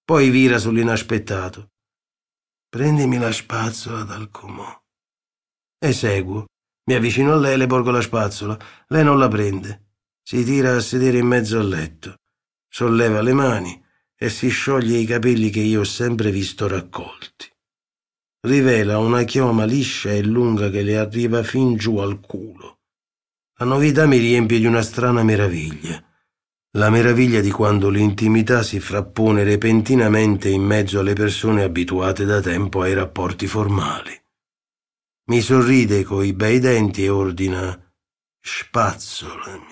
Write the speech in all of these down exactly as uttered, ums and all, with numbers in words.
Poi vira sull'inaspettato. Prendimi la spazzola dal comò. Eseguo. Mi avvicino a lei e le porgo la spazzola. Lei non la prende. Si tira a sedere in mezzo al letto. Solleva le mani e si scioglie i capelli che io ho sempre visto raccolti. Rivela una chioma liscia e lunga che le arriva fin giù al culo. La novità mi riempie di una strana meraviglia. La meraviglia di quando l'intimità si frappone repentinamente in mezzo alle persone abituate da tempo ai rapporti formali. Mi sorride coi bei denti e ordina: spazzolami.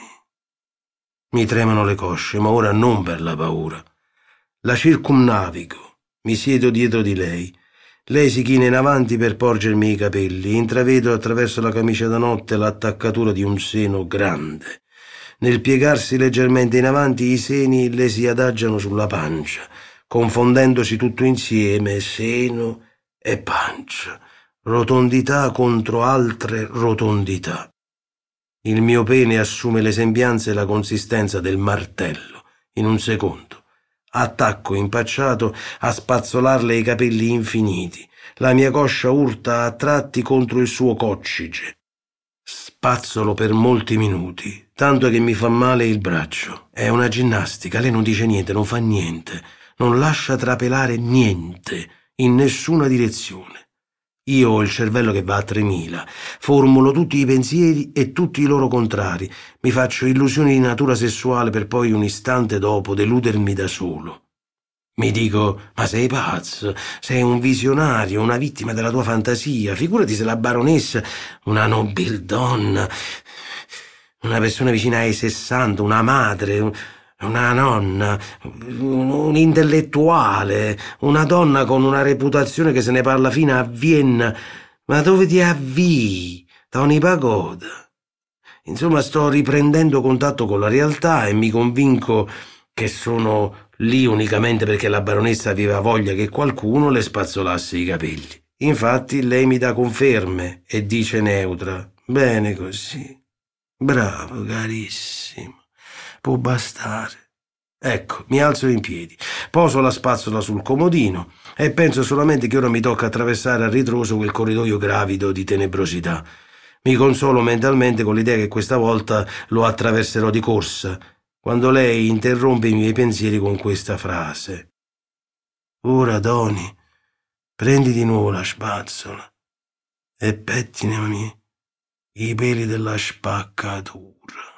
Mi tremano le cosce, ma ora non per la paura. La circumnavigo, mi siedo dietro di lei. Lei si china in avanti per porgermi i capelli. Intravedo attraverso la camicia da notte l'attaccatura di un seno grande. Nel piegarsi leggermente in avanti i seni le si adagiano sulla pancia, confondendosi tutto insieme, seno e pancia, rotondità contro altre rotondità. Il mio pene assume le sembianze e la consistenza del martello in un secondo. Attacco impacciato a spazzolarle i capelli infiniti. La mia coscia urta a tratti contro il suo coccige. Spazzolo per molti minuti, tanto che mi fa male il braccio. È una ginnastica, lei non dice niente, non fa niente, non lascia trapelare niente, in nessuna direzione. Io ho il cervello che va a tremila, formulo tutti i pensieri e tutti i loro contrari, mi faccio illusioni di natura sessuale per poi un istante dopo deludermi da solo. Mi dico: ma sei pazzo, sei un visionario, una vittima della tua fantasia, figurati se la baronessa, una nobildonna, una persona vicina ai sessanta, una madre, una nonna, un intellettuale, una donna con una reputazione che se ne parla fino a Vienna. Ma dove ti avvii? Tony Pagoda. Insomma, sto riprendendo contatto con la realtà e mi convinco che sono lì unicamente perché la baronessa aveva voglia che qualcuno le spazzolasse i capelli. Infatti lei mi dà conferme e dice neutra: bene così. Bravo, carissimo. Può bastare. Ecco, mi alzo in piedi, poso la spazzola sul comodino e penso solamente che ora mi tocca attraversare a ritroso quel corridoio gravido di tenebrosità. Mi consolo mentalmente con l'idea che questa volta lo attraverserò di corsa, quando lei interrompe i miei pensieri con questa frase: ora, Tony, prendi di nuovo la spazzola e pettinami i peli della spaccatura.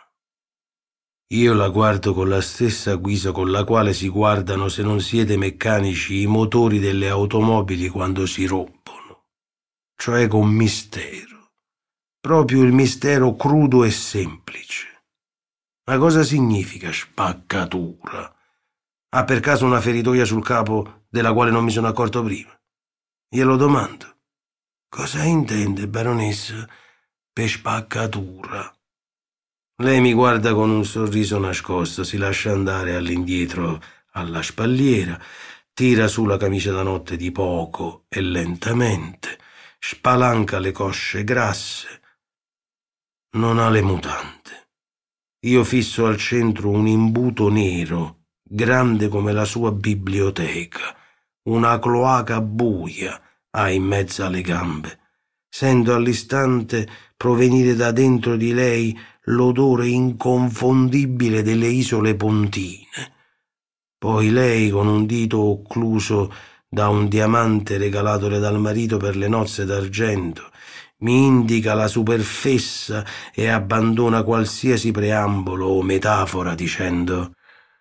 Io la guardo con la stessa guisa con la quale si guardano, se non siete meccanici, i motori delle automobili quando si rompono, cioè con mistero, proprio il mistero crudo e semplice. Ma cosa significa spaccatura? Ha per caso una feritoia sul capo della quale non mi sono accorto prima? Glielo domando. Cosa intende, baronessa, per spaccatura? Lei mi guarda con un sorriso nascosto, si lascia andare all'indietro alla spalliera, tira su la camicia da notte di poco e lentamente, spalanca le cosce grasse. Non ha le mutande. Io fisso al centro un imbuto nero, grande come la sua biblioteca, una cloaca buia ha in mezzo alle gambe. Sento all'istante provenire da dentro di lei l'odore inconfondibile delle isole Pontine. Poi lei, con un dito occluso da un diamante regalatole dal marito per le nozze d'argento, mi indica la superfessa e abbandona qualsiasi preambolo o metafora dicendo: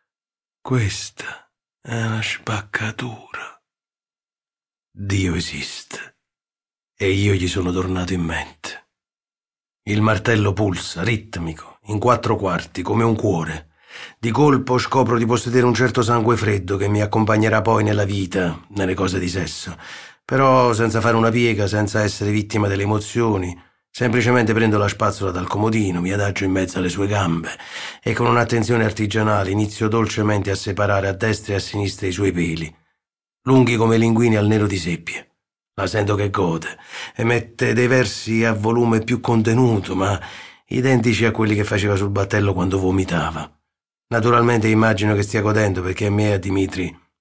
questa è una spaccatura. Dio esiste e io gli sono tornato in mente. Il martello pulsa, ritmico, in quattro quarti, come un cuore. Di colpo scopro di possedere un certo sangue freddo che mi accompagnerà poi nella vita, nelle cose di sesso. Però senza fare una piega, senza essere vittima delle emozioni, semplicemente prendo la spazzola dal comodino, mi adagio in mezzo alle sue gambe e con un'attenzione artigianale inizio dolcemente a separare a destra e a sinistra i suoi peli, lunghi come linguini al nero di seppia. La sento che gode, emette dei versi a volume più contenuto, ma identici a quelli che faceva sul battello quando vomitava. Naturalmente immagino che stia godendo perché a me e a Dimitri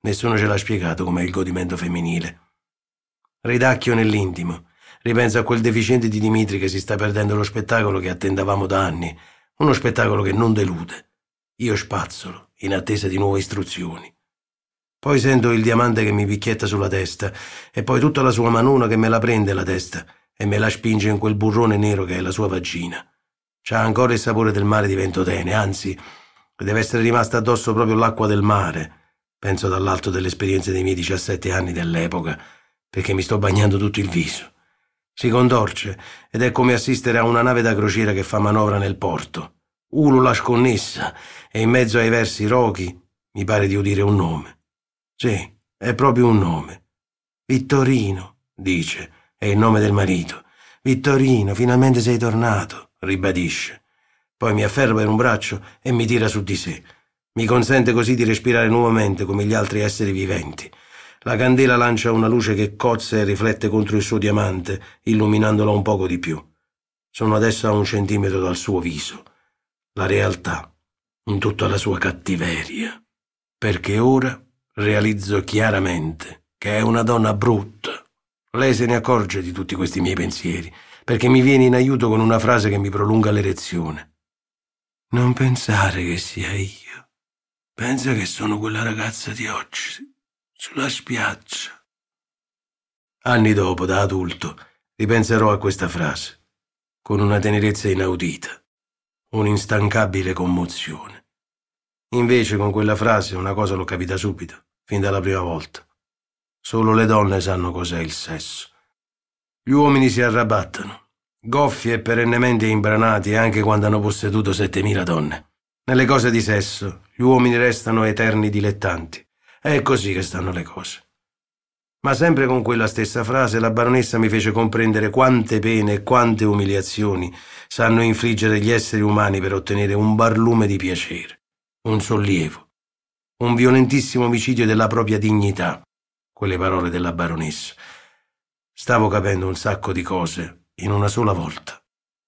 Nessuno ce l'ha spiegato com'è il godimento femminile. Ridacchio nell'intimo. Ripenso a quel deficiente di Dimitri che si sta perdendo lo spettacolo che attendavamo da anni. Uno spettacolo che non delude. Io spazzolo, in attesa di nuove istruzioni. Poi sento il diamante che mi picchietta sulla testa e poi tutta la sua manona che me la prende la testa e me la spinge in quel burrone nero che è la sua vagina. C'ha ancora il sapore del mare di Ventotene, anzi, deve essere rimasta addosso proprio l'acqua del mare. Penso dall'alto delle esperienze dei miei diciassette anni dell'epoca, perché mi sto bagnando tutto il viso. Si contorce ed è come assistere a una nave da crociera che fa manovra nel porto. Ulula sconnessa e in mezzo ai versi rochi mi pare di udire un nome. Sì, è proprio un nome. Vittorino, dice, è il nome del marito. Vittorino, finalmente sei tornato, ribadisce. Poi mi afferra per un braccio e mi tira su di sé. Mi consente così di respirare nuovamente come gli altri esseri viventi. La candela lancia una luce che cozza e riflette contro il suo diamante, illuminandolo un poco di più. Sono adesso a un centimetro dal suo viso. La realtà, in tutta la sua cattiveria. Perché ora realizzo chiaramente che è una donna brutta. Lei se ne accorge di tutti questi miei pensieri, perché mi viene in aiuto con una frase che mi prolunga l'erezione. Non pensare che sia io. Pensa che sono quella ragazza di oggi, sulla spiaggia. Anni dopo, da adulto, ripenserò a questa frase, con una tenerezza inaudita, un'instancabile commozione. Invece con quella frase una cosa l'ho capita subito, fin dalla prima volta. Solo le donne sanno cos'è il sesso. Gli uomini si arrabattano, goffi e perennemente imbranati anche quando hanno posseduto settemila donne. Nelle cose di sesso, gli uomini restano eterni dilettanti. È così che stanno le cose. Ma sempre con quella stessa frase la baronessa mi fece comprendere quante pene e quante umiliazioni sanno infliggere gli esseri umani per ottenere un barlume di piacere, un sollievo, un violentissimo omicidio della propria dignità. Quelle parole della baronessa. Stavo capendo un sacco di cose in una sola volta.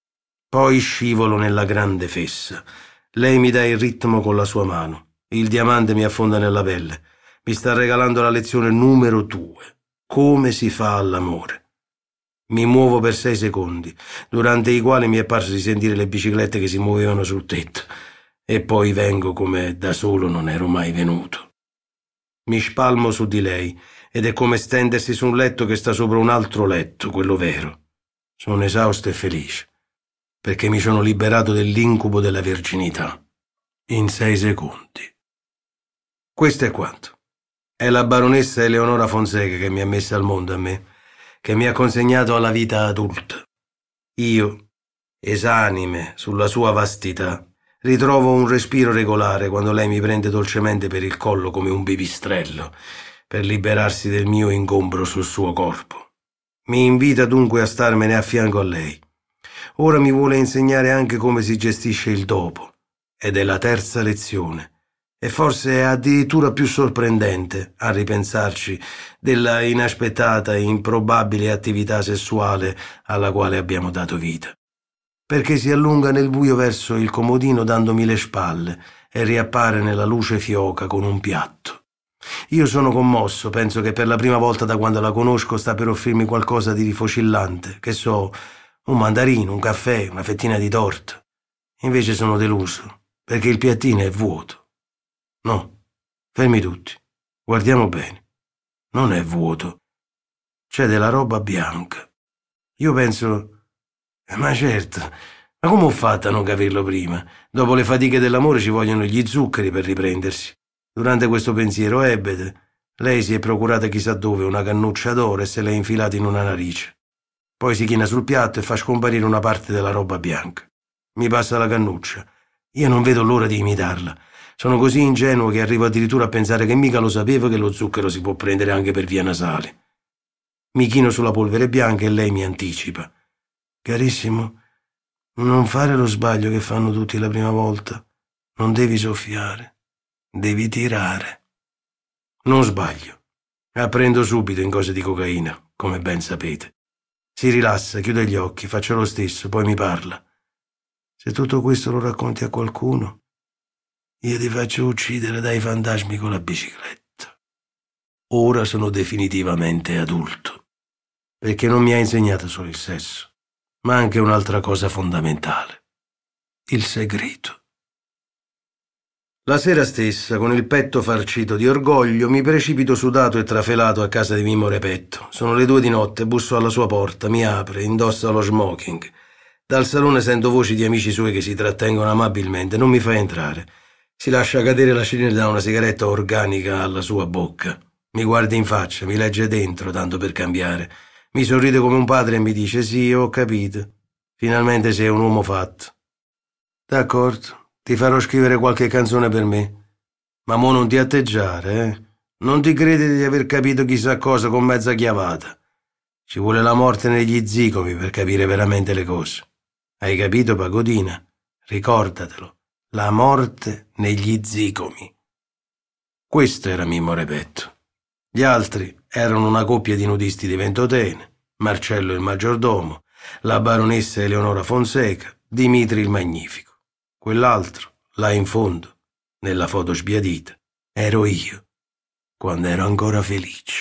Poi scivolo nella grande fessa. Lei mi dà il ritmo con la sua mano. Il diamante mi affonda nella pelle. Mi sta regalando la lezione numero due. Come si fa all'amore. Mi muovo per sei secondi, durante i quali mi è parso di sentire le biciclette che si muovevano sul tetto. E poi vengo come da solo non ero mai venuto. Mi spalmo su di lei ed è come stendersi su un letto che sta sopra un altro letto, quello vero. Sono esausto e felice, perché mi sono liberato dell'incubo della verginità. In sei secondi. Questo è quanto. È la baronessa Eleonora Fonseca che mi ha messa al mondo a me, che mi ha consegnato alla vita adulta. Io, esanime sulla sua vastità, ritrovo un respiro regolare quando lei mi prende dolcemente per il collo come un pipistrello, per liberarsi del mio ingombro sul suo corpo. Mi invita dunque a starmene a fianco a lei. Ora mi vuole insegnare anche come si gestisce il dopo, ed è la terza lezione, e forse è addirittura più sorprendente, a ripensarci, della inaspettata e improbabile attività sessuale alla quale abbiamo dato vita. Perché si allunga nel buio verso il comodino dandomi le spalle e riappare nella luce fioca con un piatto. Io sono commosso, penso che per la prima volta da quando la conosco sta per offrirmi qualcosa di rifocillante, che so, un mandarino, un caffè, una fettina di torta. Invece sono deluso, perché il piattino è vuoto. No, fermi tutti, guardiamo bene. Non è vuoto. C'è della roba bianca. Io penso, ma certo, ma come ho fatto a non capirlo prima? Dopo le fatiche dell'amore ci vogliono gli zuccheri per riprendersi. Durante questo pensiero ebete, lei si è procurata chissà dove una cannuccia d'oro e se l'è infilata in una narice. Poi si china sul piatto e fa scomparire una parte della roba bianca. Mi passa la cannuccia. Io non vedo l'ora di imitarla. Sono così ingenuo che arrivo addirittura a pensare che mica lo sapevo che lo zucchero si può prendere anche per via nasale. Mi chino sulla polvere bianca e lei mi anticipa. Carissimo, non fare lo sbaglio che fanno tutti la prima volta. Non devi soffiare. Devi tirare. Non sbaglio. Apprendo subito in cose di cocaina, come ben sapete. Si rilassa, chiude gli occhi, faccio lo stesso, poi mi parla. Se tutto questo lo racconti a qualcuno, io ti faccio uccidere dai fantasmi con la bicicletta. ora sono definitivamente adulto, perché non mi ha insegnato solo il sesso, ma anche un'altra cosa fondamentale, il segreto. La sera stessa, con il petto farcito di orgoglio, mi precipito sudato e trafelato a casa di Mimmo Repetto. Sono le due di notte, busso alla sua porta, mi apre, indossa lo smoking. Dal salone sento voci di amici suoi che si trattengono amabilmente, non mi fa entrare. Si lascia cadere la cenere da una sigaretta organica alla sua bocca. Mi guarda in faccia, mi legge dentro, tanto per cambiare. Mi sorride come un padre e mi dice: sì, ho capito. Finalmente sei un uomo fatto. D'accordo. Ti farò scrivere qualche canzone per me. Ma mo non ti atteggiare, eh? Non ti credi di aver capito chissà cosa con mezza chiavata. Ci vuole la morte negli zigomi per capire veramente le cose. Hai capito, Pagodina? Ricordatelo. La morte negli zigomi. Questo era Mimmo Repetto. Gli altri erano una coppia di nudisti di Ventotene, Marcello il maggiordomo, la baronessa Eleonora Fonseca, Dimitri il Magnifico. Quell'altro, là in fondo, nella foto sbiadita, ero io, quando ero ancora felice.